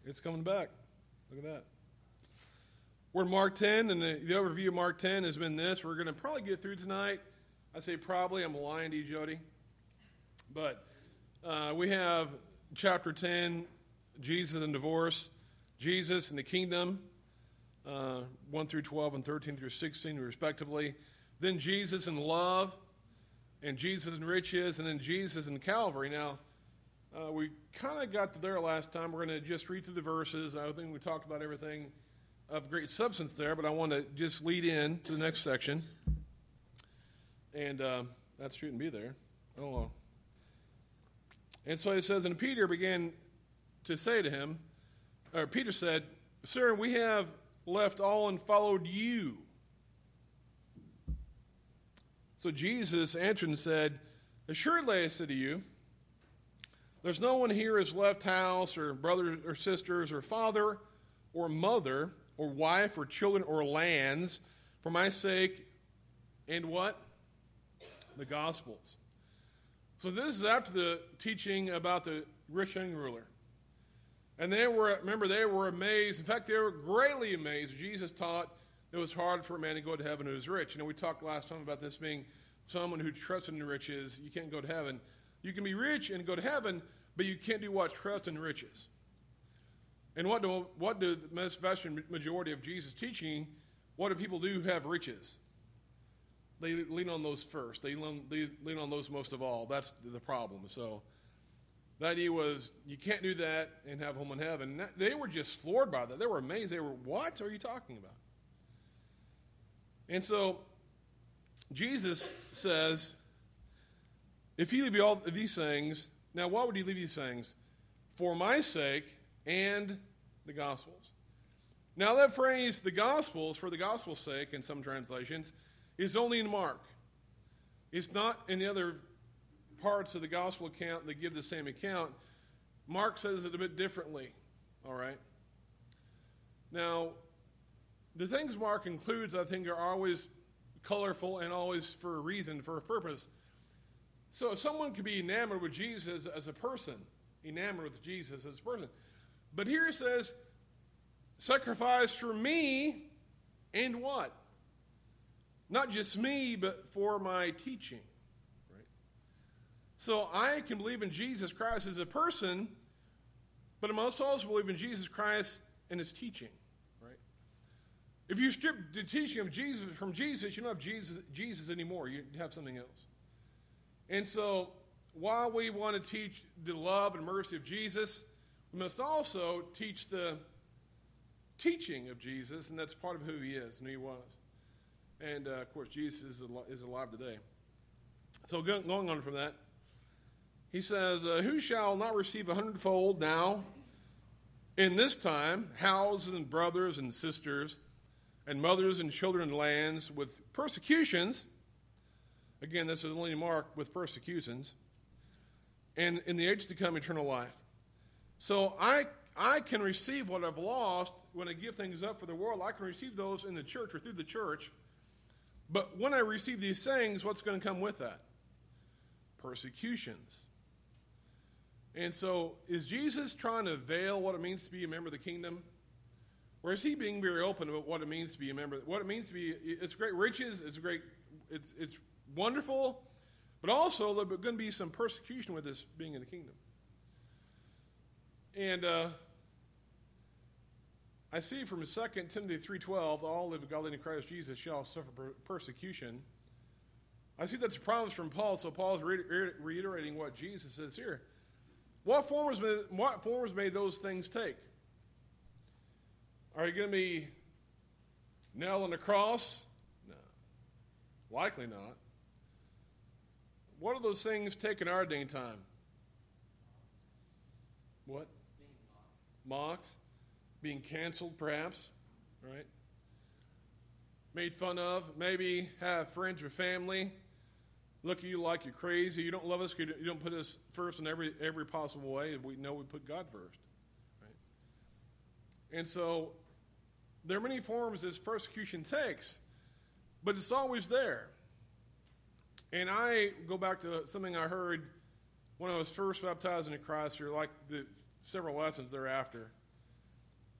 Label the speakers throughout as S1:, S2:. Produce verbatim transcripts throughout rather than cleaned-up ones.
S1: It's coming back. Look at that. We're in Mark ten, and the, the overview of Mark ten has been this. We're going to probably get through tonight. I say probably. I'm lying to you, Jody. But uh, we have chapter ten, Jesus and divorce, Jesus and the kingdom, uh, one through twelve and thirteen through sixteen, respectively. Then Jesus and love, and Jesus and riches, and then Jesus and Calvary. Now, uh, we kind of got to there last time. We're going to just read through the verses. I think we talked about everything of great substance there, but I want to just lead in to the next section. And uh, that shouldn't be there. Oh, well. And so it says, and Peter began to say to him, or Peter said, Sir, we have left all and followed you. So Jesus answered and said, Assuredly I say to you, there's no one here who's left house or brothers or sisters or father or mother or wife or children or lands for my sake and what? The Gospels. So this is after the teaching about the rich young ruler. And they were, remember, they were amazed. In fact, they were greatly amazed. Jesus taught it was hard for a man to go to heaven who was rich. You know, we talked last time about this being someone who trusted in riches. You can't go to heaven. You can be rich and go to heaven, but you can't do what? Trust in riches. And what do, what do the vast majority of Jesus' teaching, what do people do who have riches? They lean on those first. They lean, they lean on those most of all. That's the problem. So the idea was you can't do that and have home in heaven. And that, they were just floored by that. They were amazed. They were, what are you talking about? And so Jesus says, if you leave all these things, now why would you leave these things? For my sake and the Gospels. Now that phrase, the Gospels, for the Gospel's sake, in some translations, is only in Mark. It's not in the other parts of the Gospel account that give the same account. Mark says it a bit differently, all right? Now, the things Mark includes, I think, are always colorful and always for a reason, for a purpose. So if someone could be enamored with Jesus as a person, enamored with Jesus as a person. But here it says, sacrifice for me and what? Not just me, but for my teaching. Right? So I can believe in Jesus Christ as a person, but I must also believe in Jesus Christ and his teaching. Right? If you strip the teaching of Jesus from Jesus, you don't have Jesus, Jesus anymore. You have something else. And so while we want to teach the love and mercy of Jesus, we must also teach the teaching of Jesus, and that's part of who he is and who he was. And, uh, of course, Jesus is, al- is alive today. So go- going on from that, he says, uh, who shall not receive a hundredfold now in this time, houses and brothers and sisters and mothers and children and lands with persecutions? Again, this is only Mark, with persecutions. And in the age to come, eternal life. So I I can receive what I've lost when I give things up for the world. I can receive those in the church or through the church. But when I receive these things, what's going to come with that? Persecutions. And so is Jesus trying to veil what it means to be a member of the kingdom? Or is he being very open about what it means to be a member? What it means to be, it's great riches, it's great, it's, it's wonderful, but also there's going to be some persecution with this being in the kingdom. And uh, I see from Second Timothy three twelve, all live godly in Christ Jesus shall suffer persecution. I see that's a promise from Paul, so Paul's re- reiterating what Jesus says here. What forms may, what forms may those things take? Are you going to be nailed on the cross? No. Likely not. What do those things take in our day and time? What? Mocked. Being canceled, perhaps. Right? Made fun of. Maybe have friends or family look at you like you're crazy. You don't love us because you don't put us first in every every possible way. We know we put God first. Right? And so there are many forms this persecution takes, but it's always there. And I go back to something I heard when I was first baptized into Christ, or like the several lessons thereafter.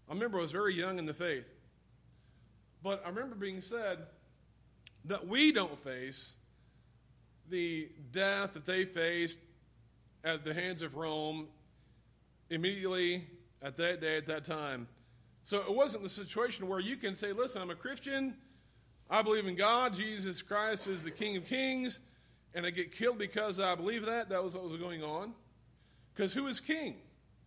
S1: I remember I was very young in the faith. But I remember being said that we don't face the death that they faced at the hands of Rome immediately at that day, at that time. So it wasn't the situation where you can say, listen, I'm a Christian, I believe in God, Jesus Christ is the King of Kings, and I get killed because I believe that. That was what was going on. Because who is king?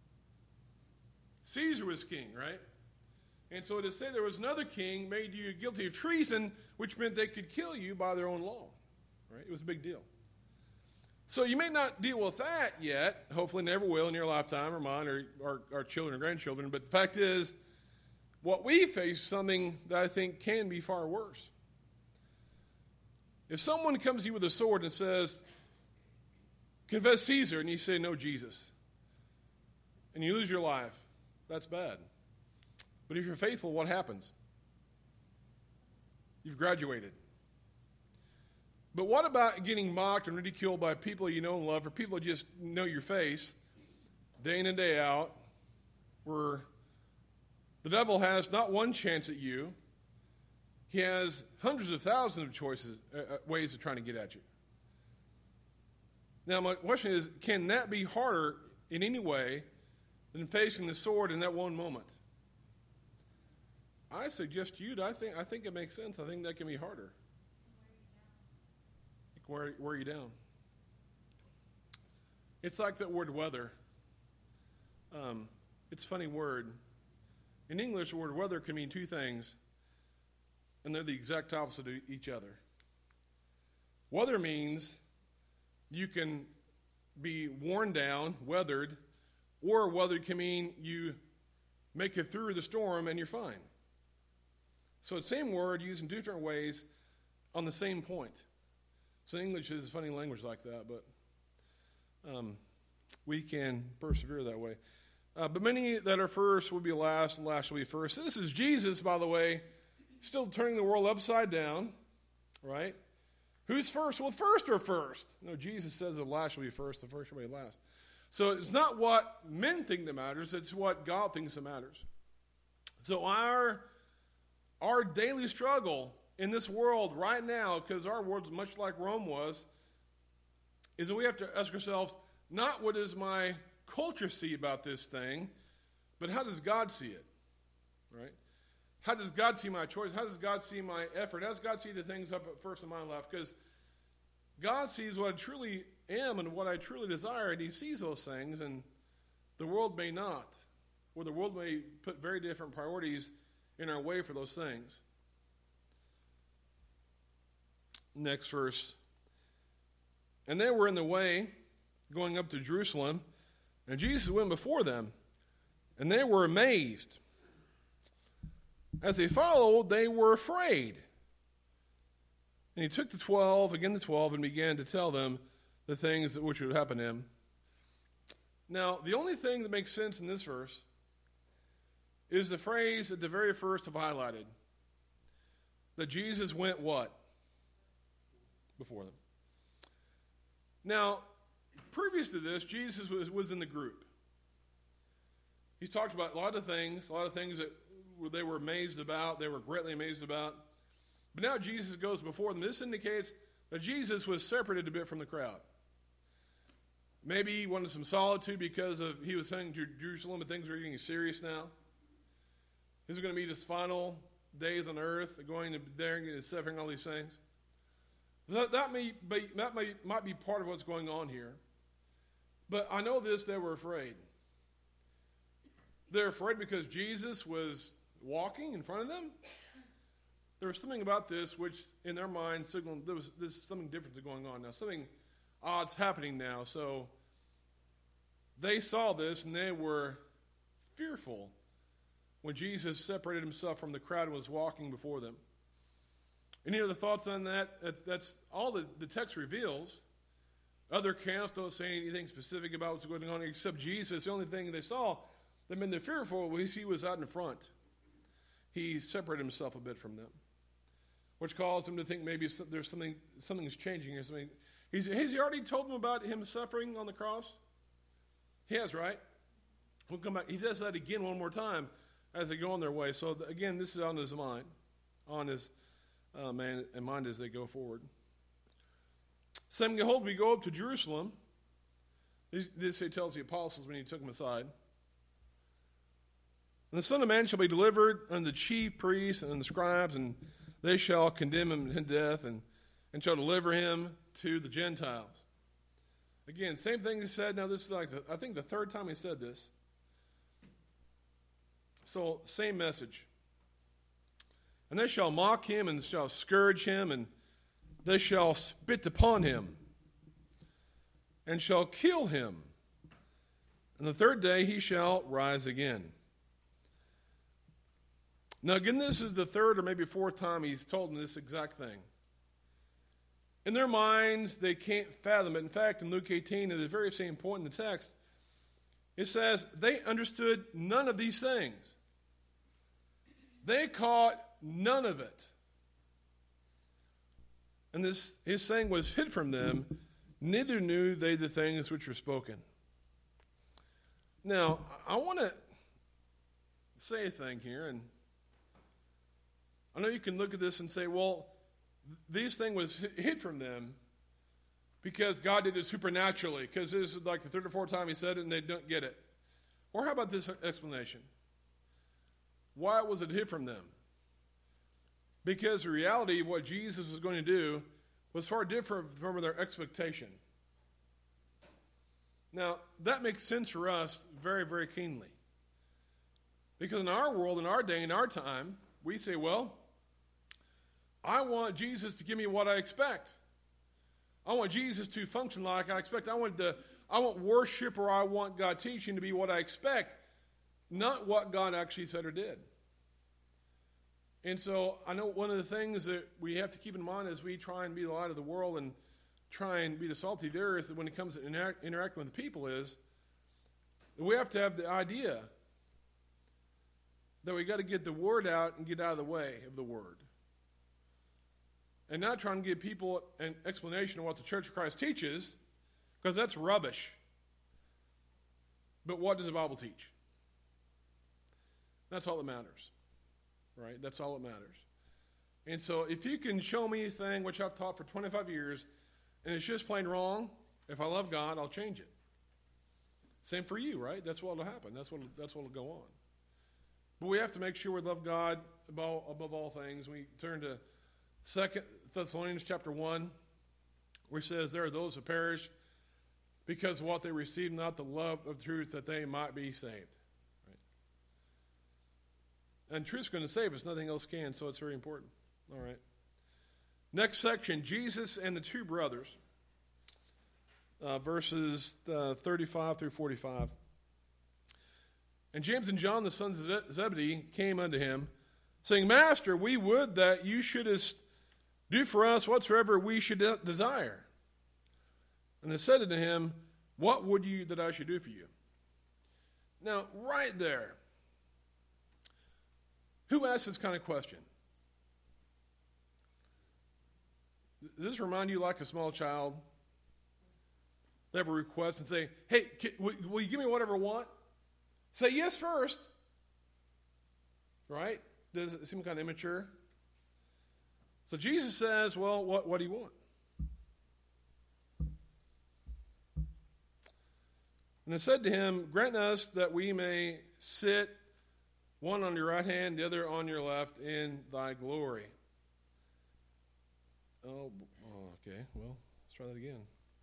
S1: Caesar was king, right? And so to say there was another king made you guilty of treason, which meant they could kill you by their own law, right? It was a big deal. So you may not deal with that yet, hopefully never will in your lifetime or mine or our, our children or grandchildren, but the fact is, what we face is something that I think can be far worse. If someone comes to you with a sword and says, confess Caesar, and you say, no, Jesus, and you lose your life, that's bad. But if you're faithful, what happens? You've graduated. But what about getting mocked and ridiculed by people you know and love, or people who just know your face, day in and day out, where the devil has not one chance at you, he has hundreds of thousands of choices, uh, ways of trying to get at you. Now, my question is, can that be harder in any way than facing the sword in that one moment? I suggest to you that I think, I think it makes sense. I think that can be harder. It can wear, wear you down. It's like that word weather. Um, it's a funny word. In English, the word weather can mean two things, and they're the exact opposite of each other. Weather means you can be worn down, weathered, or weathered can mean you make it through the storm and you're fine. So it's the same word used in two different ways on the same point. So English is a funny language like that, but um, we can persevere that way. Uh, but many that are first will be last, and last will be first. This is Jesus, by the way, still turning the world upside down, right? Who's first? Well, first or first. No, Jesus says the last will be first, the first will be last. So it's not what men think that matters, it's what God thinks that matters. So our, our daily struggle in this world right now, because our world's much like Rome was, is that we have to ask ourselves, not what does my culture see about this thing, but how does God see it, right? How does God see my choice? How does God see my effort? How does God see the things up at first in my life? Because God sees what I truly am and what I truly desire, and he sees those things, and the world may not, or the world may put very different priorities in our way for those things. Next verse. And they were in the way going up to Jerusalem, and Jesus went before them, and they were amazed. As they followed, they were afraid. And he took the twelve, again the twelve, and began to tell them the things that which would happen to him. Now, the only thing that makes sense in this verse is the phrase at the very first I've highlighted. That Jesus went what? Before them. Now, previous to this, Jesus was, was in the group. He's talked about a lot of things, a lot of things that they were amazed about, they were greatly amazed about. But now Jesus goes before them. This indicates that Jesus was separated a bit from the crowd. Maybe he wanted some solitude because of he was heading to Jerusalem and things were getting serious now. This is going to be his final days on earth, going to there and suffering all these things. That, that, may be, that may, might be part of what's going on here. But I know this, they were afraid. They're afraid because Jesus was walking in front of them. There was something about this which, in their mind, signaled there was this something different going on now. Something odd's happening now. So they saw this and they were fearful when Jesus separated himself from the crowd and was walking before them. Any other thoughts on that? That's all the, the text reveals. Other accounts don't say anything specific about what's going on except Jesus. The only thing they saw that made them fearful was he was out in front. He separated himself a bit from them, which caused them to think maybe there's something something's changing here. Something. He's, has he already told them about him suffering on the cross? He has, right? We'll come back. He does that again one more time. as they go on their way. So again, this is on his mind, on his uh, man and mind as they go forward. Saying, behold, we go up to Jerusalem. This, this he tells the apostles when he took them aside. And the Son of Man shall be delivered unto the chief priests and the scribes, and they shall condemn him to death, and, and shall deliver him to the Gentiles. Again, same thing he said. Now this is like, the, I think the third time he said this. So, same message. And they shall mock him, and shall scourge him, and they shall spit upon him, and shall kill him. And the third day he shall rise again. Now, again, this is the third or maybe fourth time he's told them this exact thing. In their minds, they can't fathom it. In fact, in Luke eighteen, at the very same point in the text, it says they understood none of these things. They caught none of it. And this his saying was hid from them, neither knew they the things which were spoken. Now, I want to say a thing here, and I know you can look at this and say, well, this thing was hid from them because God did it supernaturally, because this is like the third or fourth time he said it and they don't get it. Or how about this explanation? Why was it hid from them? Because the reality of what Jesus was going to do was far different from their expectation. Now, that makes sense for us very, very keenly. Because in our world, in our day, in our time, we say, well, I want Jesus to give me what I expect. I want Jesus to function like I expect. I want the I want worship, or I want God teaching to be what I expect, not what God actually said or did. And so I know one of the things that we have to keep in mind as we try and be the light of the world and try and be the salt of the earth when it comes to interact, interacting with people is that we have to have the idea that we got to get the word out and get out of the way of the word. And not trying to give people an explanation of what the Church of Christ teaches, because that's rubbish. But what does the Bible teach? That's all that matters. Right? That's all that matters. And so if you can show me a thing which I've taught for twenty-five years, and it's just plain wrong, if I love God, I'll change it. Same for you, right? That's what will happen. That's what that's what will go on. But we have to make sure we love God above, above all things. We turn to Second Thessalonians chapter one, where it says, there are those who perish because of what they received, not the love of truth, that they might be saved. Right? And truth's going to save us. Nothing else can, so it's very important. All right. Next section, Jesus and the two brothers, uh, verses uh, thirty-five through forty-five. And James and John, the sons of Zebedee, came unto him, saying, Master, we would that you shouldest do for us whatsoever we should desire. And they said unto him, what would you that I should do for you? Now, right there, who asked this kind of question? Does this remind you like a small child? They have a request and say, hey, can, will, will you give me whatever I want? Say yes first. Right? Does it seem kind of immature? So Jesus says, well, what, what do you want? And they said to him, grant us that we may sit one on your right hand, the other on your left in thy glory. Oh, okay. Well, let's try that again.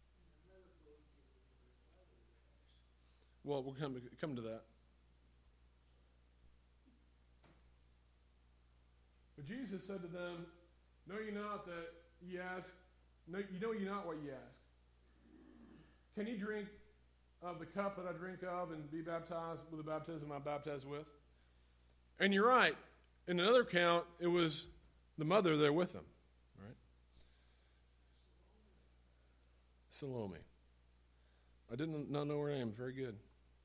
S1: Well, we'll come, come to that. But Jesus said to them, know ye not that ye ask, no, you know ye not what ye ask. Can ye drink of the cup that I drink of and be baptized with the baptism I'm baptized with? And you're right. In another account, it was the mother there with them. Right? Salome. I did not know her name. Very good.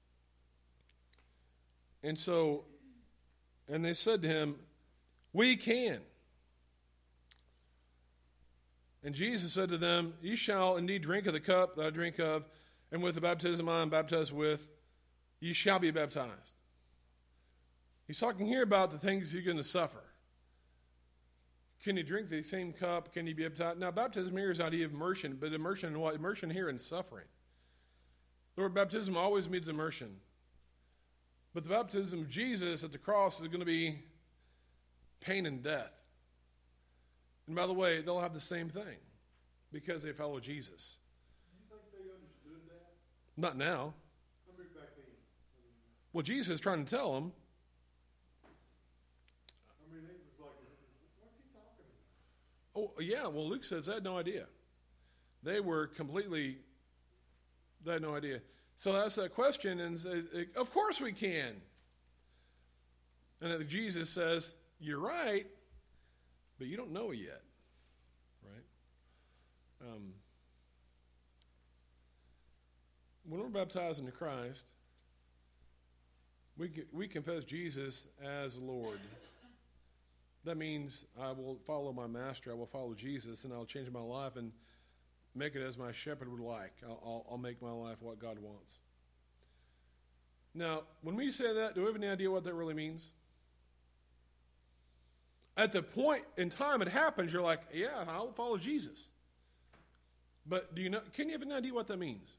S1: And so, and they said to him, we can. And Jesus said to them, ye shall indeed drink of the cup that I drink of, and with the baptism I am baptized with, ye shall be baptized. He's talking here about the things you're going to suffer. Can you drink the same cup? Can you be baptized? Now, baptism here is the idea of immersion, but immersion in what? Immersion here in suffering. The word baptism always means immersion. But the baptism of Jesus at the cross is going to be pain and death. And by the way, they'll have the same thing because they follow Jesus.
S2: Do you think they understood that?
S1: Not now.
S2: I mean, back then.
S1: Well, Jesus is trying to tell them.
S2: I mean, it was like, what's he talking about?
S1: Oh, yeah, well, Luke says they had no idea. They were completely, they had no idea. So I asked that question and said, of course we can. And Jesus says, you're right, but you don't know it yet. Right? Um, when we're baptized into Christ, we we confess Jesus as Lord. That means I will follow my master, I will follow Jesus, and I'll change my life and make it as my shepherd would like. I'll, I'll, I'll make my life what God wants. Now, when we say that, do we have any idea what that really means? At the point in time it happens, you're like, yeah, I'll follow Jesus. But do you know? Can you have an idea what that means?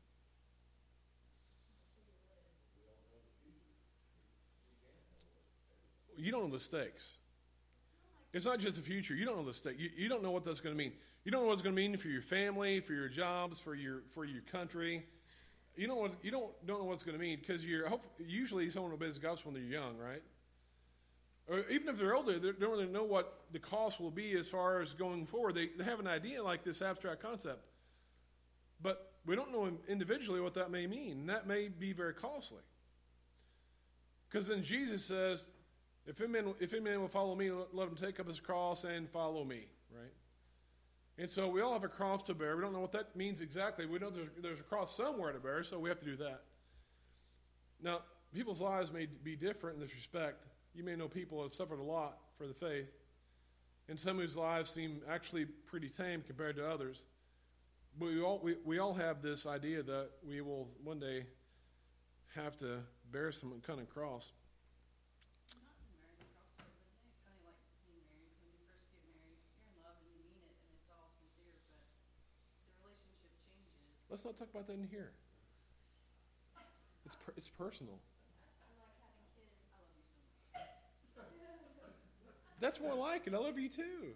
S1: You don't know the stakes. It's not just the future. You don't know the stakes. You, you don't know what that's going to mean. You don't know what it's going to mean for your family, for your jobs, for your for your country. You don't what, you don't don't know what it's going to mean because you're hope, usually someone obeys the gospel when they're young, right? Or even if they're older, they don't really know what the cost will be as far as going forward. They, they have an idea like this abstract concept, but we don't know individually what that may mean. And that may be very costly. Because then Jesus says, if any man, if any man will follow me, let, let him take up his cross and follow me, right? And so we all have a cross to bear. We don't know what that means exactly. We know there's, there's a cross somewhere to bear, so we have to do that. Now, people's lives may be different in this respect. You may know people who have suffered a lot for the faith, and some whose lives seem actually pretty tame compared to others. But we all we, we all have this idea that we will one day have to bear some kind of cross. Let's not talk about that in here. It's per, it's personal. That's more like it. I love you too.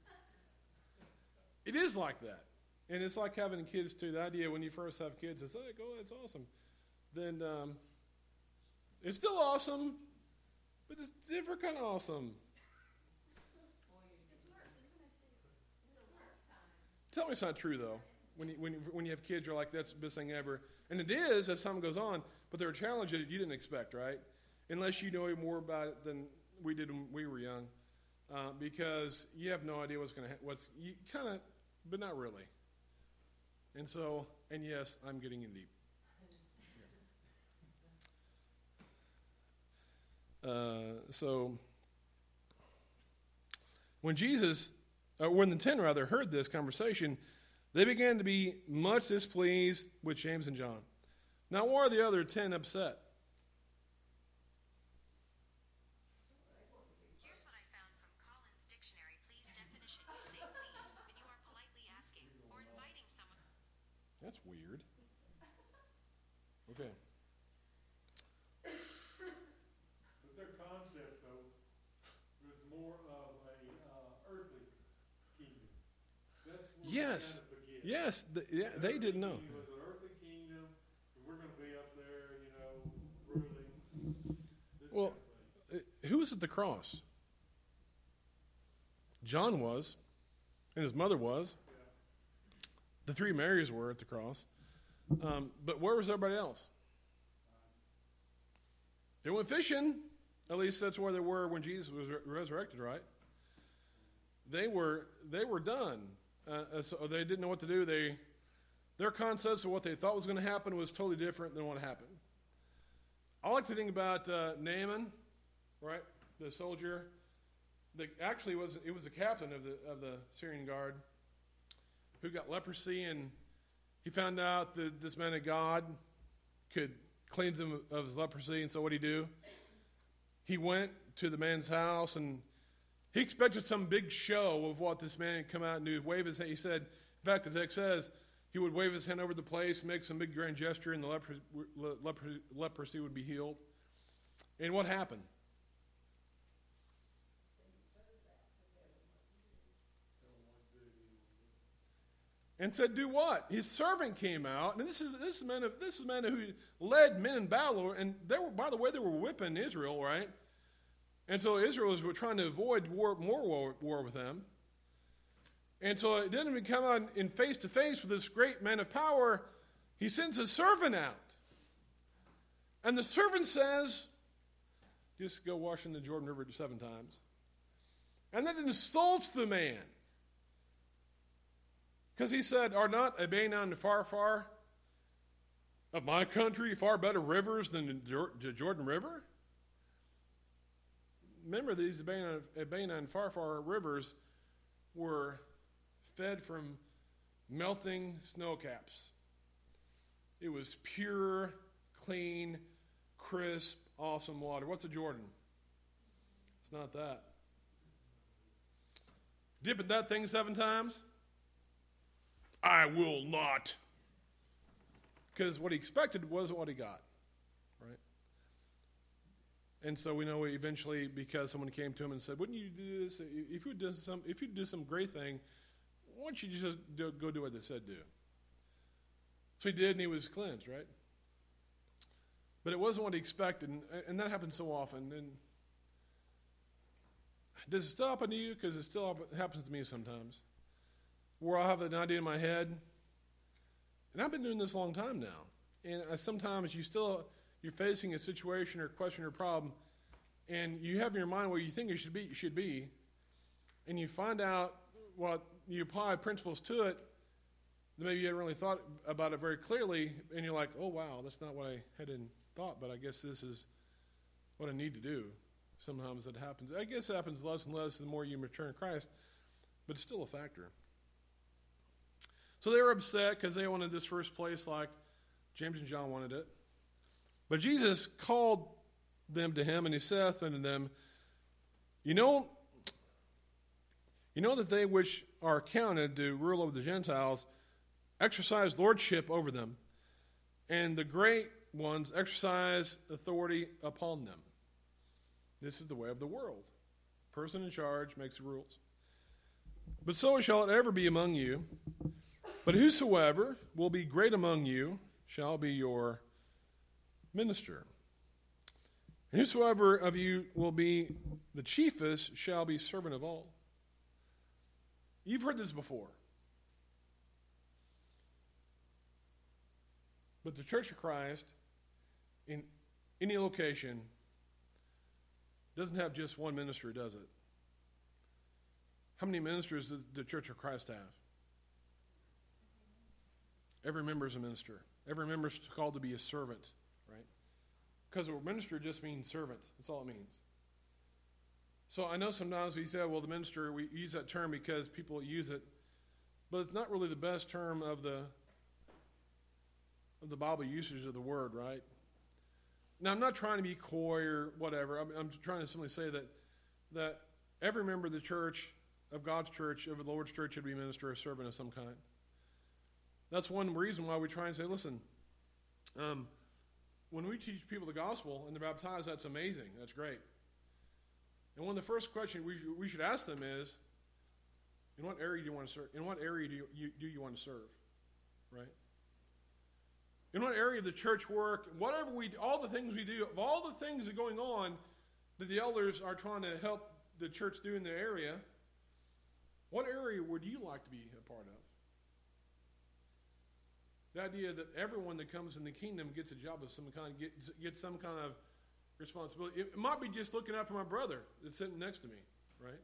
S1: It is like that. And it's like having kids too. The idea when you first have kids is like, oh, that's awesome. Then um, it's still awesome, but it's different kind of awesome. Tell me it's not true, though. When you, when you, when you have kids, you're like, that's the best thing ever. And it is as time goes on, but there are challenges you didn't expect, right? Unless you know more about it than we did when we were young. Uh, because you have no idea what's going to happen. What's you kind of, but not really. And so, and yes, I'm getting in deep. Yeah. Uh, so, when Jesus, or when the ten rather, heard this conversation, they began to be much displeased with James and John. Now, why are the other ten upset? That's weird. Okay.
S2: But their concept, though, was more of a uh, earthly kingdom. That's what
S1: yes.
S2: we
S1: Yes. The, yeah, the they didn't know.
S2: It was an earthly kingdom, and we're going to be up there, you know, ruling. This
S1: Well,
S2: kind of
S1: uh, who was at the cross? John was, and his mother was. The three Marys were at the cross. Um, but where was everybody else? They went fishing. At least that's where they were when Jesus was re- resurrected, right? They were they were done. Uh, so they didn't know what to do. They Their concepts of what they thought was going to happen was totally different than what happened. I like to think about uh, Naaman, right? The soldier. The, actually, was it was the captain of the of the Syrian guard, who got leprosy, and he found out that this man of God could cleanse him of his leprosy, and so what did he do? he went to the man's house, and he expected some big show of what this man had come out and do. Wave his hand. He said, in fact, the text says, he would wave his hand over the place, make some big grand gesture, and the lepro- lepro- leprosy would be healed. And what happened? And said, do what? His servant came out, and this is this is man of, this is man who led men in battle, and they were, by the way, they were whipping Israel, right? And so Israel was trying to avoid war, more war, war with them. And so it didn't even come out in face to face with this great man of power. He sends his servant out, and the servant says, "Just go wash in the Jordan River seven times," and then insults the man. Because he said, are not Abana and Pharpar of my country far better rivers than the Jordan River? Remember, these Abana, Abana and Pharpar rivers were fed from melting snow caps. It was pure, clean, crisp, awesome water. What's a Jordan? It's not that. Dipping that thing seven times? I will not. Because what he expected wasn't what he got, right? And so we know eventually, because someone came to him and said, wouldn't you do this? If you do some, if you do some great thing, why don't you just do, go do what they said do? So he did, and he was cleansed, right? But it wasn't what he expected, and, and that happens so often. And does it still happen to you? Because it still happens to me sometimes, where I'll have an idea in my head, and I've been doing this a long time now, and I, sometimes you still, you're facing a situation or question or problem, and you have in your mind where you think it should be, should be, and you find out what, you apply principles to it, that maybe you hadn't really thought about it very clearly, and you're like, oh wow, that's not what I had in thought, but I guess this is what I need to do. Sometimes it happens. I guess it happens less and less the more you mature in Christ, but it's still a factor. So they were upset because they wanted this first place like James and John wanted it. But Jesus called them to him, and he saith unto them, You know, you know that they which are counted to rule over the Gentiles exercise lordship over them, and the great ones exercise authority upon them. This is the way of the world. Person in charge makes the rules. But so shall it ever be among you. But whosoever will be great among you shall be your minister. And whosoever of you will be the chiefest shall be servant of all. You've heard this before. But the Church of Christ, in any location, doesn't have just one minister, does it? How many ministers does the Church of Christ have? Every member is a minister. Every member is called to be a servant, right? Because a minister just means servant. That's all it means. So I know sometimes we say, well, the minister, we use that term because people use it, but it's not really the best term of the of the Bible usage of the word, right? Now, I'm not trying to be coy or whatever. I'm, I'm trying to simply say that that every member of the church, of God's church, of the Lord's church, should be a minister or servant of some kind. That's one reason why we try and say, listen, um, when we teach people the gospel and they're baptized, that's amazing. That's great. And one of the first questions we should, we should ask them is, in what area do you want to serve? In what area do you, you, do you want to serve? Right? In what area of the church work, whatever we, all the things we do, of all the things that are going on that the elders are trying to help the church do in the area, what area would you like to be a part of? The idea that everyone that comes in the kingdom gets a job of some kind, gets, gets some kind of responsibility. It might be just looking out for my brother that's sitting next to me, right?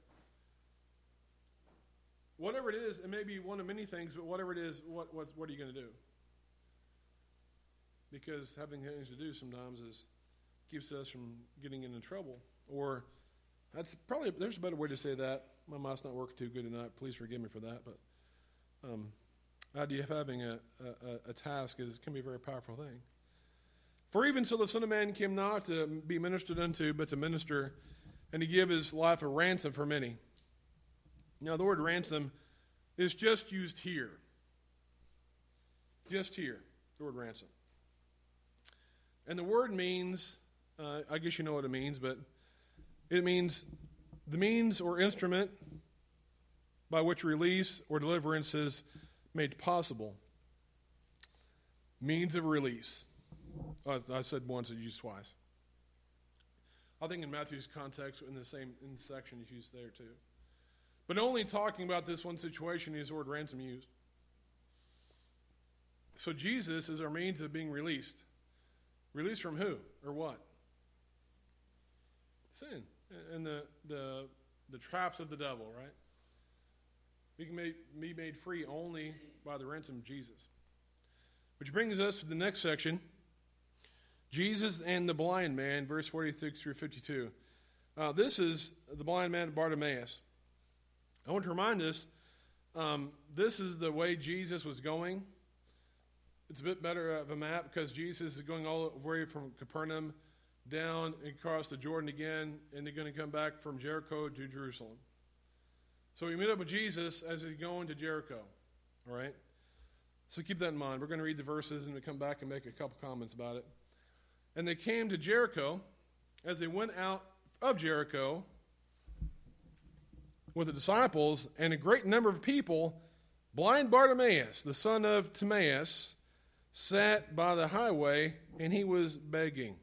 S1: Whatever it is, it may be one of many things, but whatever it is, what what, what are you going to do? Because having things to do sometimes is keeps us from getting into trouble. Or that's probably, there's a better way to say that. My mouth's not working too good tonight. Please forgive me for that. But um, the idea of having a, a, a task is can be a very powerful thing. For even so the Son of Man came not to be ministered unto, but to minister, and to give his life a ransom for many. Now, the word ransom is just used here. Just here, the word ransom. And the word means, uh, I guess you know what it means, but it means the means or instrument by which release or deliverance is made possible. Means of release. Oh, I said once, I used twice. I think in Matthew's context, in the same in the section, it's used there too. But only talking about this one situation is the word ransom used. So Jesus is our means of being released. Released from who or what? Sin and the the the traps of the devil, right? We can make, be made free only by the ransom of Jesus. Which brings us to the next section. Jesus and the blind man, verse forty-six through fifty-two. Uh, this is the blind man Bartimaeus. I want to remind us, um, this is the way Jesus was going. It's a bit better of a map because Jesus is going all the way from Capernaum down and across the Jordan again, and they're going to come back from Jericho to Jerusalem. So we meet up with Jesus as he's going to Jericho, all right? So keep that in mind. We're going to read the verses and we'll come back and make a couple comments about it. And they came to Jericho. As they went out of Jericho with the disciples and a great number of people, blind Bartimaeus, the son of Timaeus, sat by the highway, and he was begging.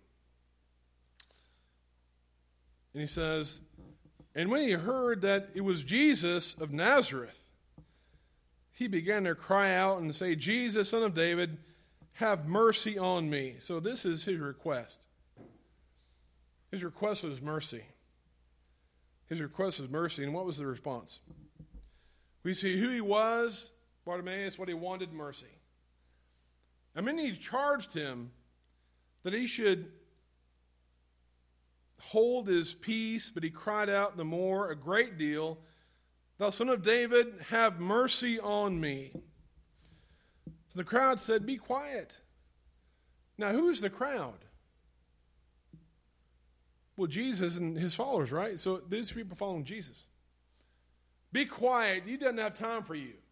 S1: And he says, and when he heard that it was Jesus of Nazareth, he began to cry out and say, Jesus, Son of David, have mercy on me. So this is his request. His request was mercy. His request was mercy. And what was the response? We see who he was, Bartimaeus, what he wanted, mercy. And then he charged him that he should hold his peace, but he cried out the more a great deal, Thou Son of David, have mercy on me. So the crowd said, Be quiet. Now, who's the crowd? Well, Jesus and his followers, right? So these people following Jesus. Be quiet. He doesn't have time for you.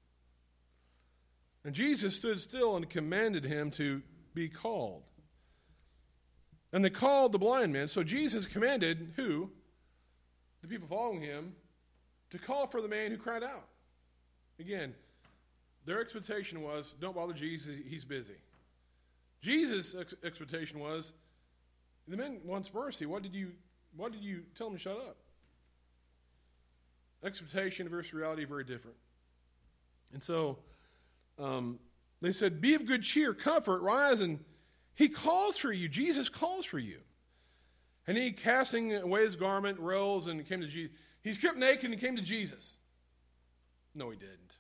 S1: And Jesus stood still and commanded him to be called. And they called the blind man. So Jesus commanded who? The people following him to call for the man who cried out. Again, their expectation was, don't bother Jesus, he's busy. Jesus' ex- expectation was, the man wants mercy. What did you What did you tell him to shut up? Expectation versus reality are very different. And so um, they said, be of good cheer, comfort, rise, and he calls for you. Jesus calls for you. And he, casting away his garment, rose and came to Jesus. He stripped naked and came to Jesus. No, he didn't.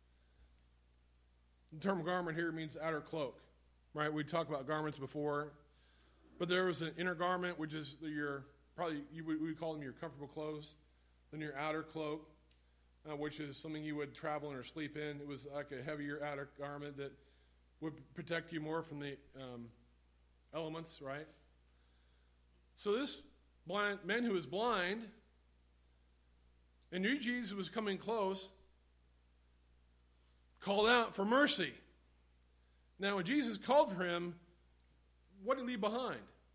S1: The term garment here means outer cloak, right? We talked about garments before, but there was an inner garment, which is your probably you would we would call them your comfortable clothes. Then your outer cloak, uh, which is something you would travel in or sleep in. It was like a heavier outer garment that would protect you more from the um, elements, right? So this blind man who was blind and knew Jesus was coming close called out for mercy. Now, when Jesus called for him, what did he leave behind?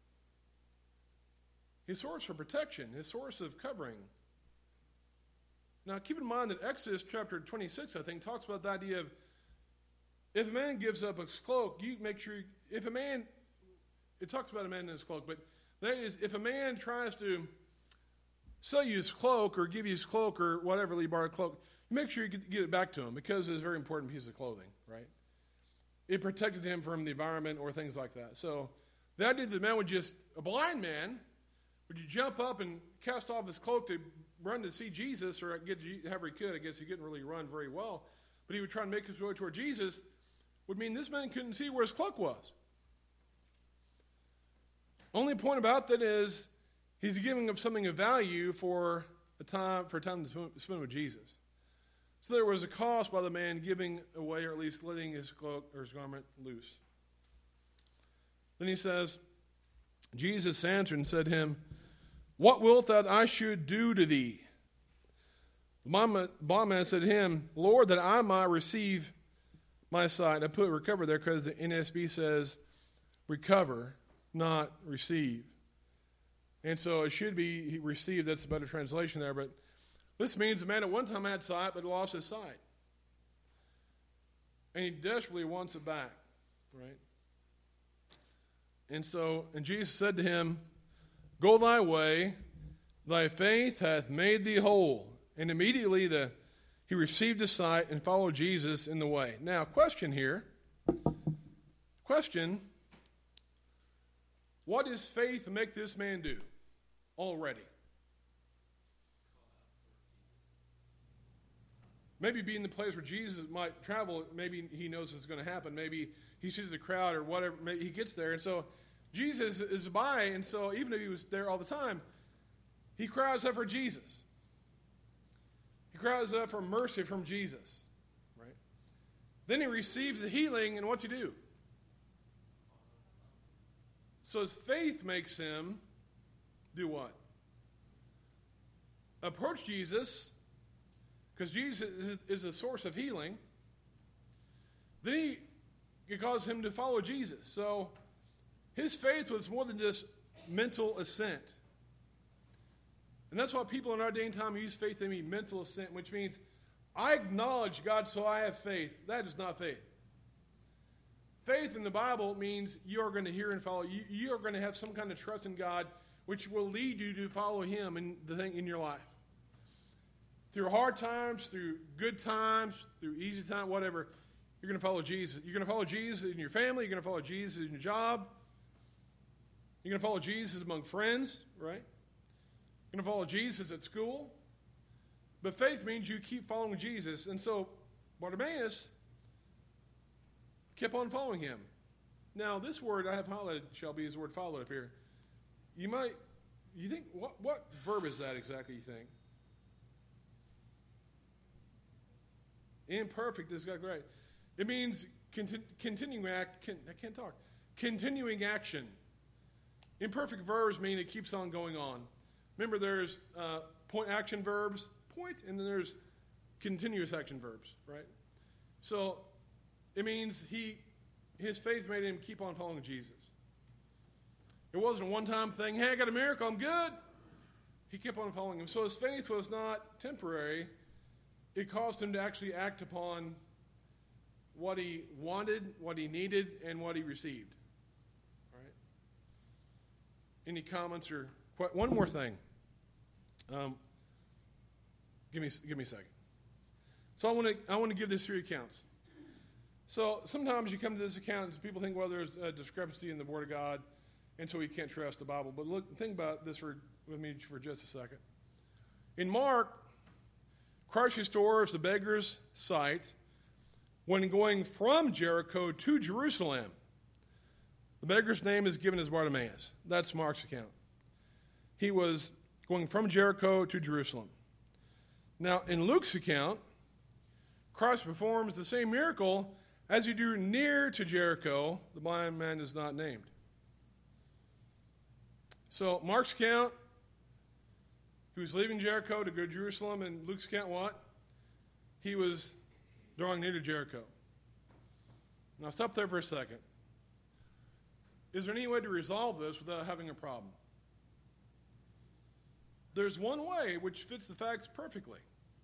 S1: His source for protection, his source of covering. Now, keep in mind that Exodus chapter twenty-six, I think, talks about the idea of if a man gives up his cloak, you make sure, you, if a man, it talks about a man in his cloak, but that is, if a man tries to sell you his cloak or give you his cloak or whatever, you borrow a cloak, you make sure you get it back to him because it's a very important piece of clothing, right? It protected him from the environment or things like that. So the idea that the man would just, a blind man, would you jump up and cast off his cloak to run to see Jesus or get however he could. I guess he couldn't really run very well. But he would try and make his way toward Jesus would mean this man couldn't see where his cloak was. Only point about that is he's giving up something of value for a time for a time to spend with Jesus. So there was a cost by the man giving away or at least letting his cloak or his garment loose. Then he says, Jesus answered and said to him, what wilt that I should do to thee? The blind man said to him, Lord, that I might receive my sight. I put recover there because the N S B says recover, not receive. And so it should be receive. That's a better translation there. But this means the man at one time had sight, but lost his sight. And he desperately wants it back, right? And so, and Jesus said to him, go thy way, thy faith hath made thee whole. And immediately the he received his sight and followed Jesus in the way. Now, question here. Question. What does faith make this man do already? Maybe be in the place where Jesus might travel. Maybe he knows it's going to happen. Maybe he sees a crowd or whatever. Maybe he gets there. And so Jesus is by. And so even if he was there all the time, he cries out for Jesus. He cries out for mercy from Jesus. Right? Then he receives the healing. And what's he do? So his faith makes him do what? Approach Jesus, because Jesus is, is a source of healing. Then he it caused him to follow Jesus. So his faith was more than just mental assent. And that's why people in our day and time use faith, they mean mental assent, which means I acknowledge God, so I have faith. That is not faith. Faith in the Bible means you are going to hear and follow. You, you are going to have some kind of trust in God, which will lead you to follow Him in the thing in your life. Through hard times, through good times, through easy times, whatever, you're going to follow Jesus. You're going to follow Jesus in your family. You're going to follow Jesus in your job. You're going to follow Jesus among friends, right? You're going to follow Jesus at school. But faith means you keep following Jesus. And so Bartimaeus kept on following him. Now, this word I have highlighted, Shelby, is the word follow up here. You might, you think, what, what verb is that exactly, you think? Imperfect is exactly right. It means conti- continuing act, con- I can't talk. Continuing action. Imperfect verbs mean it keeps on going on. Remember, there's uh, point action verbs, point, and then there's continuous action verbs, right? So it means he, his faith made him keep on following Jesus. It wasn't a one-time thing. Hey, I got a miracle, I'm good. He kept on following him. So his faith was not temporary. It caused him to actually act upon what he wanted, what he needed, and what he received. All right. Any comments or qu- one more thing? Um, give me give me a second. So I want to I want to give these three accounts. So sometimes you come to this account and people think, well, there's a discrepancy in the Word of God, and so we can't trust the Bible. But look, think about this for, with me for just a second. In Mark, Christ restores the beggar's sight when going from Jericho to Jerusalem. The beggar's name is given as Bartimaeus. That's Mark's account. He was going from Jericho to Jerusalem. Now, in Luke's account, Christ performs the same miracle as he drew near to Jericho. The blind man is not named. So, Mark's account, he was leaving Jericho to go to Jerusalem. And Luke's account, what? He was drawing near to Jericho. Now, stop there for a second. Is there any way to resolve this without having a problem? There's one way which fits the facts perfectly.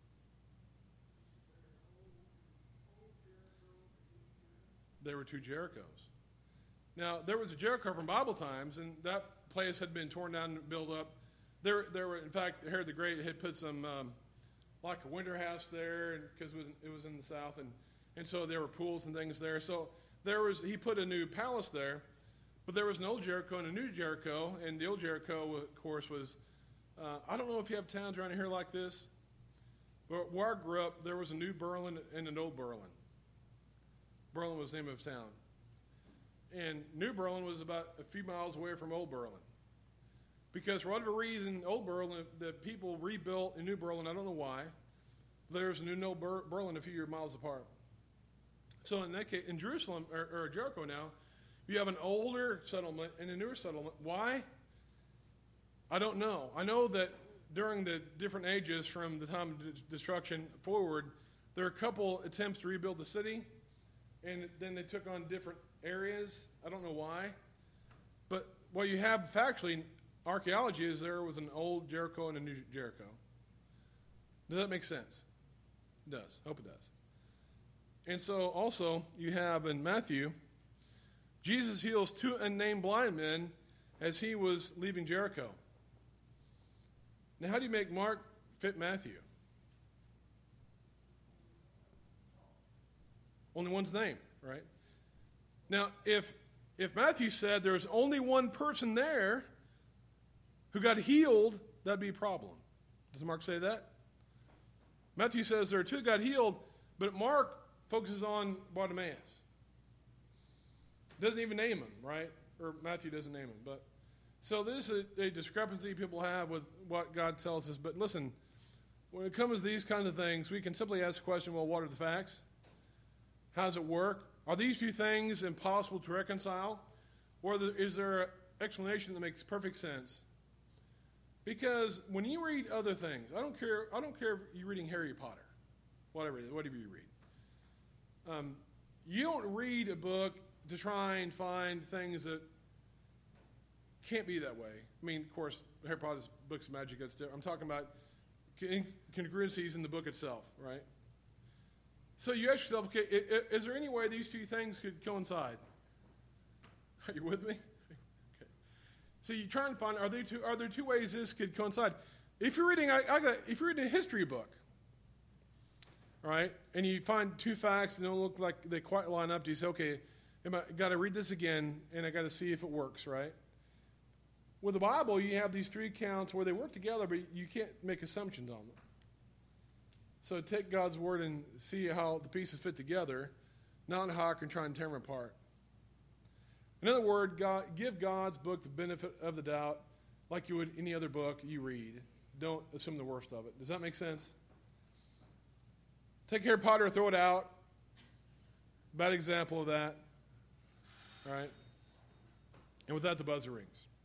S1: There were two Jerichos. Now, there was a Jericho from Bible times, and that place had been torn down and built up. There, there were, in fact, Herod the Great had put some, um, like a winter house there, because it was, it was in the south, and, and so there were pools and things there. So there was, he put a new palace there, but there was an old Jericho and a new Jericho, and the old Jericho, of course, was, uh, I don't know if you have towns around here like this, but where I grew up, there was a new Berlin and an old Berlin. Berlin was the name of the town. And New Berlin was about a few miles away from Old Berlin. Because for whatever reason, Old Berlin, the people rebuilt in New Berlin, I don't know why. There's a new Old Berlin a few miles apart. So in that case, in Jerusalem, or, or Jericho now, You have an older settlement and a newer settlement. Why? I don't know. I know that during the different ages from the time of destruction forward, there were a couple attempts to rebuild the city, and then they took on different areas. I don't know why. But what you have factually in archaeology is there was an old Jericho and a new Jericho. Does that make sense? It does. I hope it does. And so also you have in Matthew, Jesus heals two unnamed blind men as he was leaving Jericho. Now, how do you make Mark fit Matthew? Only one's name, right? Now, if if Matthew said there's only one person there who got healed, that'd be a problem. Does Mark say that? Matthew says there are two who got healed, but Mark focuses on Bartimaeus. Doesn't even name him, right? Or Matthew doesn't name him. But so this is a, a discrepancy people have with what God tells us. But listen, when it comes to these kinds of things, we can simply ask the question, well, what are the facts? How does it work? Are these two things impossible to reconcile? Or is there an explanation that makes perfect sense? Because when you read other things, I don't care I don't care if you're reading Harry Potter, whatever it is, whatever you read. Um, you don't read a book to try and find things that can't be that way. I mean, of course, Harry Potter's book's magic. That's different. I'm talking about congruencies in the book itself, right? So you ask yourself, okay, is there any way these two things could coincide? Are you with me? Okay. So you try and find, are there two, are there two ways this could coincide? If you're reading, I, I got, if you're reading a history book, right, and you find two facts that don't look like they quite line up, do you say, okay, I got to read this again, and I got to see if it works, right? With the Bible, you have these three accounts where they work together, but you can't make assumptions on them. So take God's word and see how the pieces fit together, not how I can try and tear them apart. In other words, God, give God's book the benefit of the doubt like you would any other book you read. Don't assume the worst of it. Does that make sense? Take Harry Potter, throw it out. Bad example of that. All right? And with that, the buzzer rings.